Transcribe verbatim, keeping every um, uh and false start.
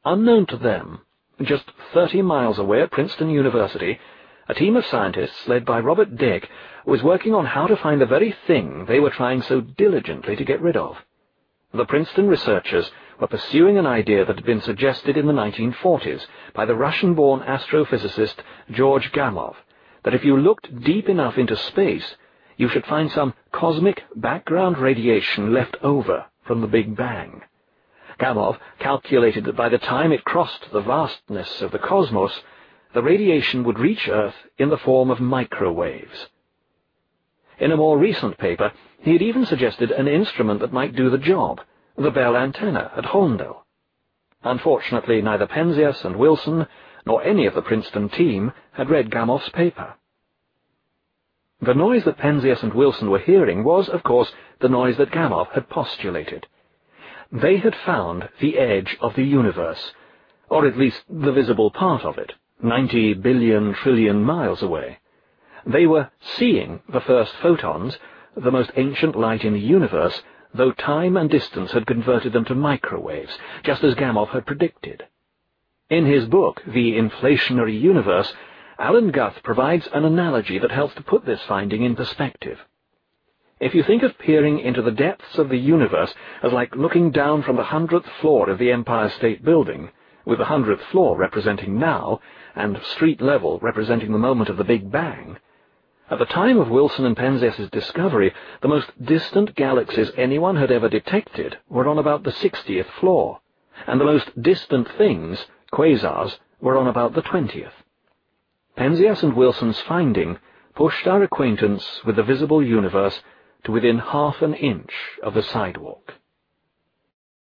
Unknown to them, just thirty miles away at Princeton University, a team of scientists led by Robert Dicke was working on how to find the very thing they were trying so diligently to get rid of. The Princeton researchers were pursuing an idea that had been suggested in the nineteen forties by the Russian-born astrophysicist George Gamow, that if you looked deep enough into space, you should find some cosmic background radiation left over from the Big Bang. Gamow calculated that by the time it crossed the vastness of the cosmos, the radiation would reach Earth in the form of microwaves. In a more recent paper, he had even suggested an instrument that might do the job, the Bell antenna at Holmdel. Unfortunately, neither Penzias and Wilson, nor any of the Princeton team, had read Gamow's paper. The noise that Penzias and Wilson were hearing was, of course, the noise that Gamow had postulated. They had found the edge of the universe, or at least the visible part of it, ninety billion trillion miles away. They were seeing the first photons, the most ancient light in the universe, though time and distance had converted them to microwaves, just as Gamow had predicted. In his book, The Inflationary Universe, Alan Guth provides an analogy that helps to put this finding in perspective. If you think of peering into the depths of the universe as like looking down from the hundredth floor of the Empire State Building, with the hundredth floor representing now, and street level representing the moment of the Big Bang, at the time of Wilson and Penzias's discovery, the most distant galaxies anyone had ever detected were on about the sixtieth floor, and the most distant things, quasars, were on about the twentieth. Penzias and Wilson's finding pushed our acquaintance with the visible universe to within half an inch of the sidewalk.